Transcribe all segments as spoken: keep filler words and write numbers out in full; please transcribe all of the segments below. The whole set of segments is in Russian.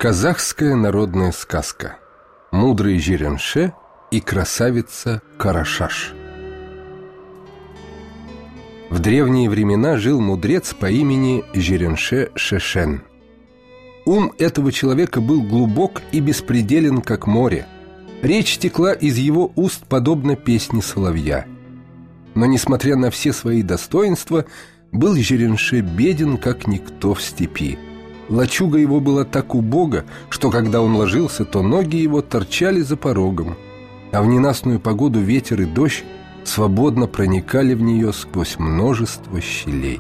Казахская народная сказка. Мудрый Жиренше и красавица Карашаш. В древние времена жил мудрец по имени Жиренше Шешен. Ум этого человека был глубок и беспределен, как море. Речь текла из его уст подобно песне соловья. Но, несмотря на все свои достоинства, был Жиренше беден, как никто в степи. Лачуга его была так убога, что когда он ложился, то ноги его торчали за порогом, а в ненастную погоду ветер и дождь свободно проникали в нее сквозь множество щелей.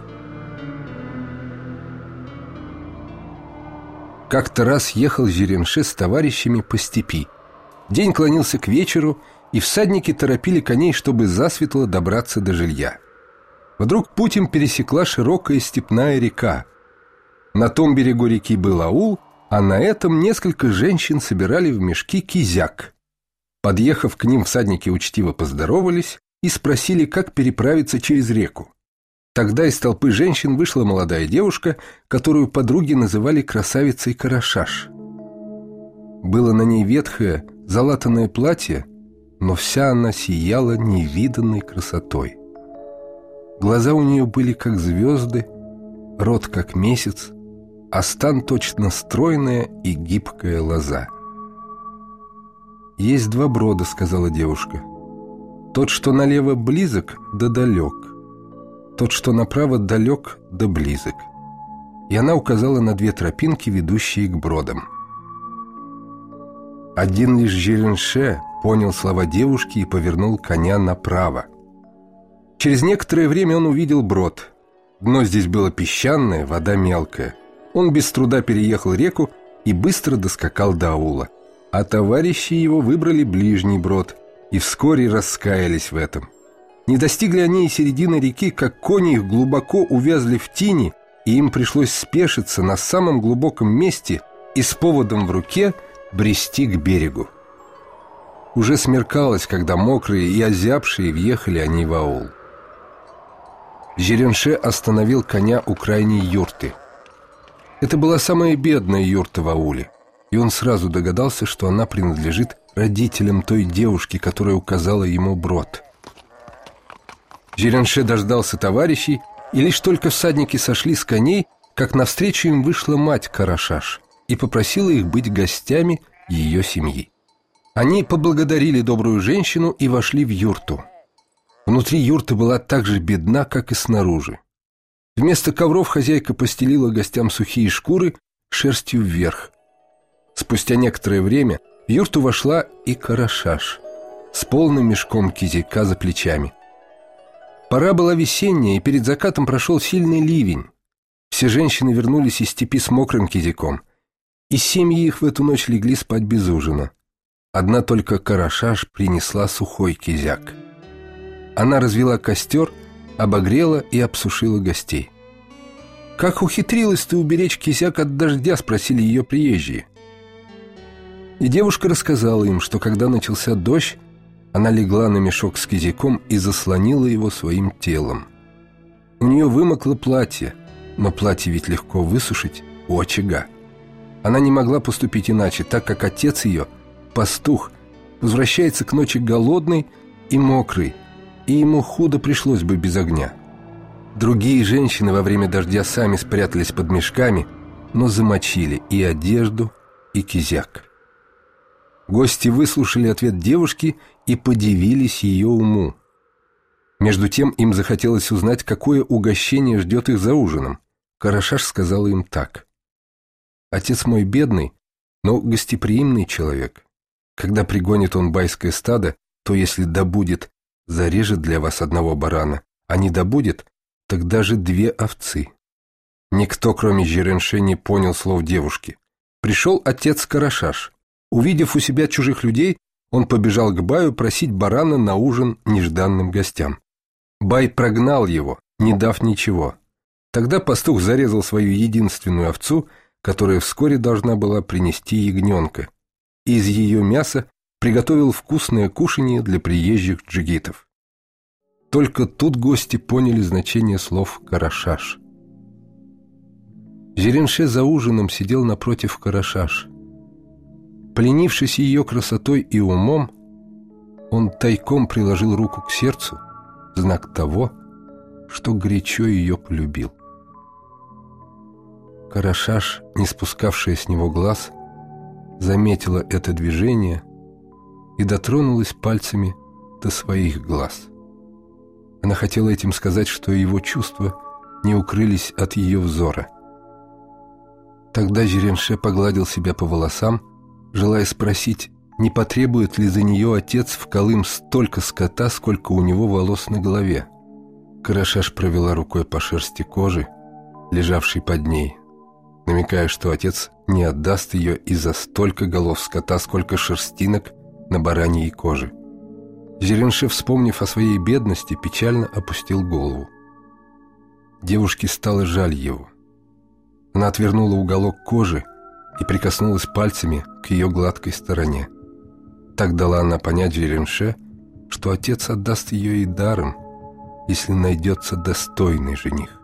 Как-то раз ехал Жиренше с товарищами по степи. День клонился к вечеру, и всадники торопили коней, чтобы засветло добраться до жилья. Вдруг путь им пересекла широкая степная река. На том берегу реки был аул, а на этом несколько женщин собирали в мешки кизяк. Подъехав к ним, всадники учтиво поздоровались и спросили, как переправиться через реку. Тогда из толпы женщин вышла молодая девушка, которую подруги называли красавицей Карашаш. Было на ней ветхое, залатанное платье, но вся она сияла невиданной красотой. Глаза у нее были как звезды, рот как месяц, а стан точно стройная и гибкая лоза. «Есть два брода», — сказала девушка. «Тот, что налево, близок да далек, тот, что направо, далек да близок». И она указала на две тропинки, ведущие к бродам. Один лишь Жиренше понял слова девушки и повернул коня направо. Через некоторое время он увидел брод. Дно здесь было песчаное, вода мелкая. Он без труда переехал реку и быстро доскакал до аула. А товарищи его выбрали ближний брод и вскоре раскаялись в этом. Не достигли они и середины реки, как кони их глубоко увязли в тине, и им пришлось спешиться на самом глубоком месте и с поводом в руке брести к берегу. Уже смеркалось, когда мокрые и озябшие въехали они в аул. Жиренше остановил коня у крайней юрты. Это была самая бедная юрта в ауле, и он сразу догадался, что она принадлежит родителям той девушки, которая указала ему брод. Жиренше дождался товарищей, и лишь только всадники сошли с коней, как навстречу им вышла мать Карашаш и попросила их быть гостями ее семьи. Они поблагодарили добрую женщину и вошли в юрту. Внутри юрта была так же бедна, как и снаружи. Вместо ковров хозяйка постелила гостям сухие шкуры шерстью вверх. Спустя некоторое время в юрту вошла и Карашаш с полным мешком кизяка за плечами. Пора была весенняя, и перед закатом прошел сильный ливень. Все женщины вернулись из степи с мокрым кизяком, и семьи их в эту ночь легли спать без ужина. Одна только Карашаш принесла сухой кизяк. Она развела костер, обогрела и обсушила гостей. «Как ухитрилась ты уберечь кизяк от дождя?» — спросили ее приезжие. И девушка рассказала им, что когда начался дождь, она легла на мешок с кизяком и заслонила его своим телом. У нее вымокло платье, но платье ведь легко высушить у очага. Она не могла поступить иначе, так как отец ее, пастух, возвращается к ночи голодный и мокрый, и ему худо пришлось бы без огня. Другие женщины во время дождя сами спрятались под мешками, но замочили и одежду, и кизяк. Гости выслушали ответ девушки и подивились ее уму. Между тем им захотелось узнать, какое угощение ждет их за ужином. Карашаш сказала им так: «Отец мой бедный, но гостеприимный человек. Когда пригонит он байское стадо, то если добудет, зарежет для вас одного барана, а не добудет, так даже две овцы». Никто, кроме Жиренше, не понял слов девушки. Пришел отец Карашаш. Увидев у себя чужих людей, он побежал к баю просить барана на ужин нежданным гостям. Бай прогнал его, не дав ничего. Тогда пастух зарезал свою единственную овцу, которая вскоре должна была принести ягненка. Из ее мяса приготовил вкусное кушанье для приезжих джигитов. Только тут гости поняли значение слов Карашаш. Жиренше за ужином сидел напротив Карашаш Пленившись ее красотой и умом, он тайком приложил руку к сердцу в знак того, что горячо ее полюбил. Карашаш, не спускавшая с него глаз, заметила это движение и дотронулась пальцами до своих глаз. Она хотела этим сказать, что его чувства не укрылись от ее взора. Тогда Жиренше погладил себя по волосам, желая спросить, не потребует ли за нее отец в Колым столько скота, сколько у него волос на голове. Карашаш провела рукой по шерсти кожи, лежавшей под ней, намекая, что отец не отдаст ее из-за столько голов скота, сколько шерстинок на бараньей коже. Жиренше, вспомнив о своей бедности, печально опустил голову. Девушке стало жаль его. Она отвернула уголок кожи и прикоснулась пальцами к ее гладкой стороне. Так дала она понять Жиренше, что отец отдаст ее и даром, если найдется достойный жених.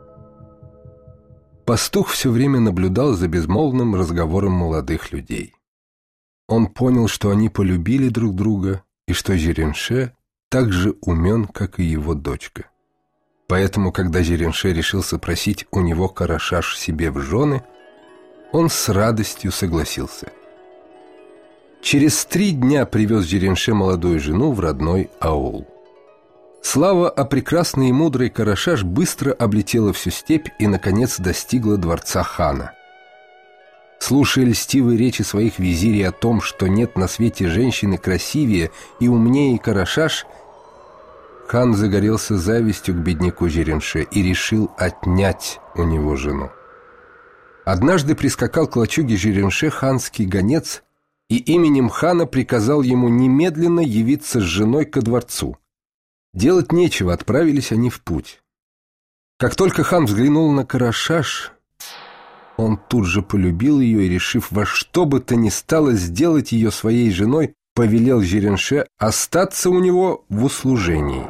Пастух все время наблюдал за безмолвным разговором молодых людей. Он понял, что они полюбили друг друга и что Жиренше так же умен, как и его дочка. Поэтому, когда Жиренше решился просить у него Карашаш себе в жены, он с радостью согласился. Через три дня привез Жиренше молодую жену в родной аул. Слава о прекрасной и мудрой Карашаш быстро облетела всю степь и, наконец, достигла дворца хана. Слушая льстивые речи своих визирей о том, что нет на свете женщины красивее и умнее Карашаш, хан загорелся завистью к бедняку Жиренше и решил отнять у него жену. Однажды прискакал к лачуге Жиренше ханский гонец и именем хана приказал ему немедленно явиться с женой ко дворцу. Делать нечего, отправились они в путь. Как только хан взглянул на Карашаш, он тут же полюбил ее и, решив во что бы то ни стало сделать ее своей женой, повелел Жиренше остаться у него в услужении.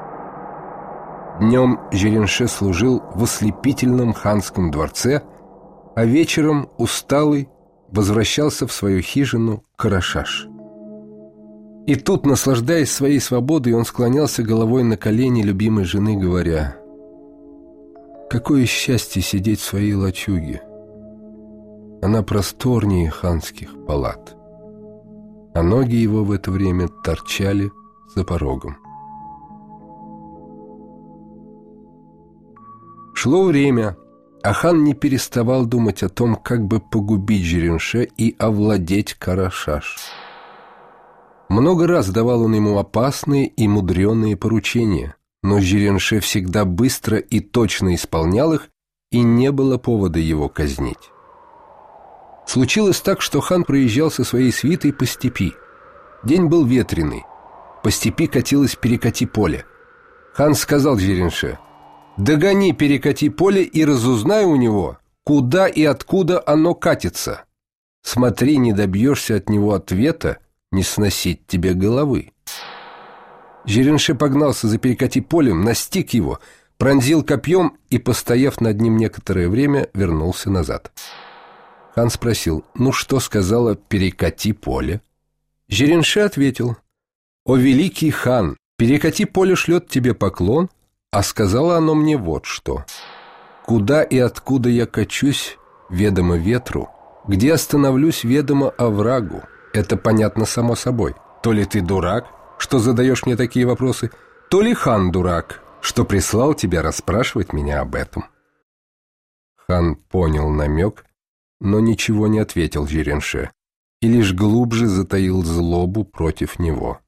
Днем Жиренше служил в ослепительном ханском дворце, а вечером, усталый, возвращался в свою хижину Карашаш. И тут, наслаждаясь своей свободой, он склонялся головой на колени любимой жены, говоря: «Какое счастье сидеть в своей лачуге! Она просторнее ханских палат». А ноги его в это время торчали за порогом. Шло время, а хан не переставал думать о том, как бы погубить Жиренше и овладеть Карашаш. Много раз давал он ему опасные и мудреные поручения, но Жиренше всегда быстро и точно исполнял их, и не было повода его казнить. Случилось так, что хан проезжал со своей свитой по степи. День был ветреный, по степи катилось перекати-поле. Хан сказал Жиренше: «Догони перекати-поле и разузнай у него, куда и откуда оно катится. Смотри, не добьешься от него ответа, не сносить тебе головы». Жиренше погнался за перекати-полем, настиг его, пронзил копьем и, постояв над ним некоторое время, вернулся назад. Хан спросил: «Ну что сказала перекати-поле?» Жиренше ответил: «О великий хан, перекати-поле шлет тебе поклон, а сказала оно мне вот что: куда и откуда я качусь, ведомо ветру, где остановлюсь, ведомо оврагу. Это понятно само собой. То ли ты дурак, что задаешь мне такие вопросы, то ли хан дурак, что прислал тебя расспрашивать меня об этом». Хан понял намек, но ничего не ответил Жиренше и лишь глубже затаил злобу против него.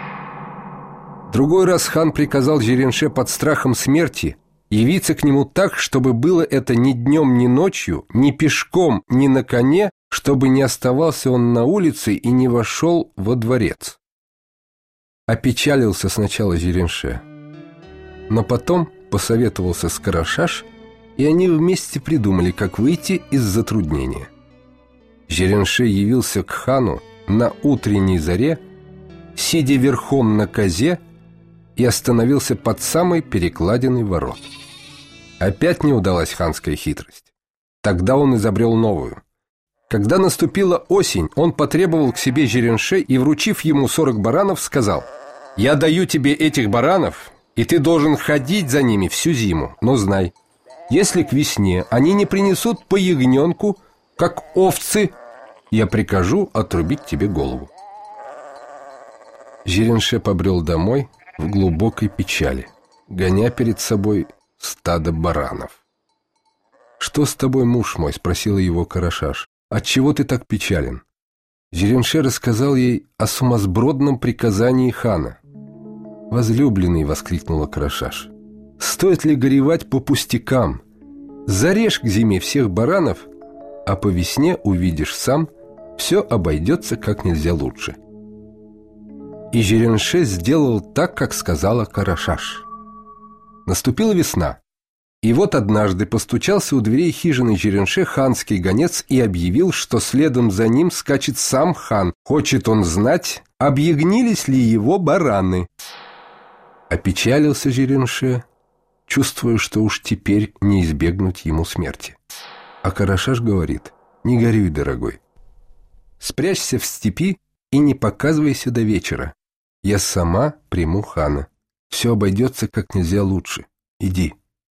Другой раз хан приказал Жиренше под страхом смерти явиться к нему так, чтобы было это ни днем, ни ночью, ни пешком, ни на коне, чтобы не оставался он на улице и не вошел во дворец. Опечалился сначала Жиренше, но потом посоветовался с Карашаш, и они вместе придумали, как выйти из затруднения. Жиренше явился к хану на утренней заре, сидя верхом на козе, и остановился под самой перекладиной ворот. Опять не удалась ханская хитрость. Тогда он изобрел новую. Когда наступила осень, он потребовал к себе Жиренше и, вручив ему сорок баранов, сказал: «Я даю тебе этих баранов, и ты должен ходить за ними всю зиму, но знай, если к весне они не принесут по ягненку, как овцы, я прикажу отрубить тебе голову». Жиренше побрел домой в глубокой печали, гоня перед собой стадо баранов. «Что с тобой, муж мой?» — спросила его Карашаш. «Отчего ты так печален?» Жиренше рассказал ей о сумасбродном приказании хана. «Возлюбленный!» — воскликнула Карашаш. «Стоит ли горевать по пустякам? Зарежь к зиме всех баранов, а по весне увидишь сам, все обойдется как нельзя лучше». И Жиренше сделал так, как сказала Карашаш. Наступила весна. И вот однажды постучался у дверей хижины Жиренше ханский гонец и объявил, что следом за ним скачет сам хан. Хочет он знать, объягнились ли его бараны. Опечалился Жиренше, чувствуя, что уж теперь не избегнуть ему смерти. А Карашаш говорит: «Не горюй, дорогой. Спрячься в степи и не показывайся до вечера. Я сама приму хана. Все обойдется как нельзя лучше. Иди».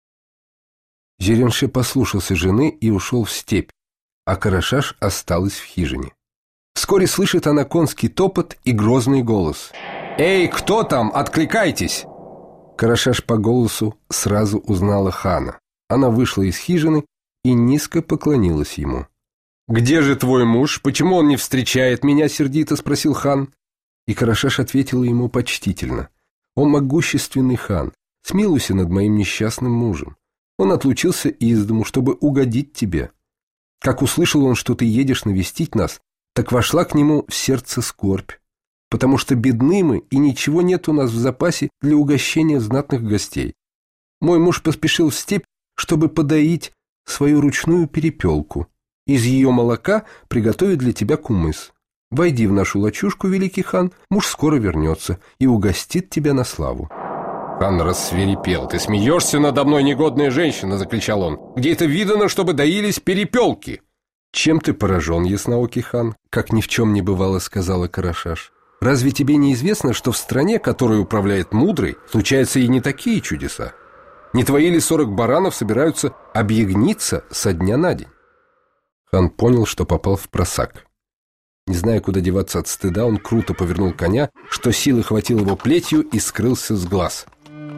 Жиренше послушался жены и ушел в степь, а Карашаш осталась в хижине. Вскоре слышит она конский топот и грозный голос: «Эй, кто там? Откликайтесь!» Карашаш по голосу сразу узнала хана. Она вышла из хижины и низко поклонилась ему. «Где же твой муж? Почему он не встречает меня?» — сердито спросил хан. И Карашаш ответила ему почтительно: «О могущественный хан, смилуйся над моим несчастным мужем. Он отлучился из дому, чтобы угодить тебе. Как услышал он, что ты едешь навестить нас, так вошла к нему в сердце скорбь, потому что бедны мы, и ничего нет у нас в запасе для угощения знатных гостей. Мой муж поспешил в степь, чтобы подоить свою ручную перепелку. Из ее молока приготовить для тебя кумыс. Войди в нашу лачушку, великий хан, муж скоро вернется и угостит тебя на славу». Хан рассвирепел. «Ты смеешься надо мной, негодная женщина!» — закричал он. «Где это видано, чтобы доились перепелки?» «Чем ты поражен, ясноокий хан?» — как ни в чем не бывало, сказала Карашаш. «Разве тебе не известно, что в стране, которой управляет мудрый, случаются и не такие чудеса? Не твои ли сорок баранов собираются объягниться со дня на день?» Хан понял, что попал в просак. Не зная, куда деваться от стыда, он круто повернул коня, что силы хватил его плетью и скрылся с глаз.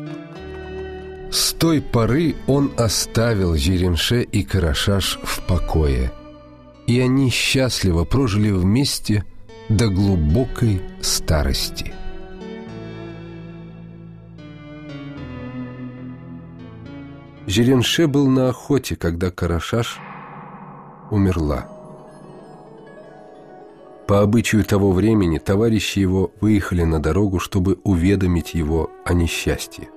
С той поры он оставил Жиренше и Карашаш в покое, и они счастливо прожили вместе до глубокой старости. Жиренше был на охоте, когда Карашаш умерла. По обычаю того времени товарищи его выехали на дорогу, чтобы уведомить его о несчастье.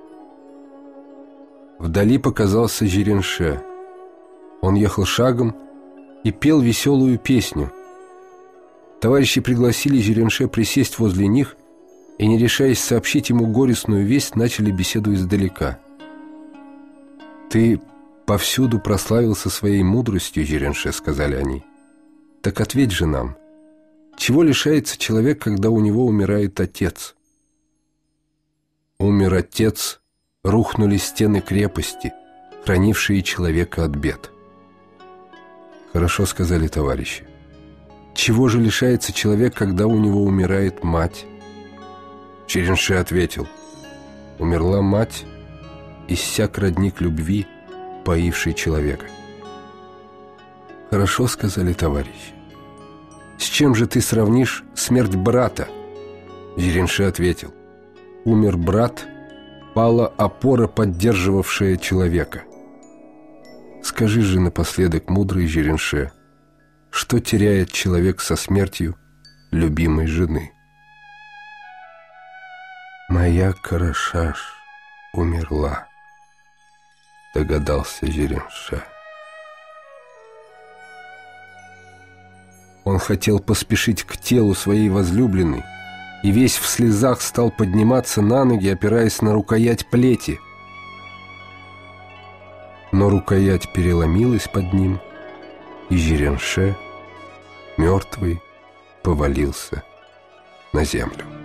Вдали показался Жиренше. Он ехал шагом и пел веселую песню. Товарищи пригласили Жиренше присесть возле них и, не решаясь сообщить ему горестную весть, начали беседу издалека. «Ты повсюду прославился своей мудростью, Жиренше», — сказали они. «Так ответь же нам, чего лишается человек, когда у него умирает отец?» «Умер отец, рухнули стены крепости, хранившие человека от бед». «Хорошо», — сказали товарищи. «Чего же лишается человек, когда у него умирает мать?» Жиренше ответил: «Умерла мать, иссяк родник любви, поивший человека». «Хорошо», — сказали товарищи. «С чем же ты сравнишь смерть брата?» Жиренше ответил: «Умер брат, пала опора, поддерживавшая человека». «Скажи же напоследок, мудрый Жиренше, что теряет человек со смертью любимой жены?» «Моя Карашаш умерла», — догадался Жиренше. Он хотел поспешить к телу своей возлюбленной и весь в слезах стал подниматься на ноги, опираясь на рукоять плети. Но рукоять переломилась под ним, и Жиренше мертвый, повалился на землю.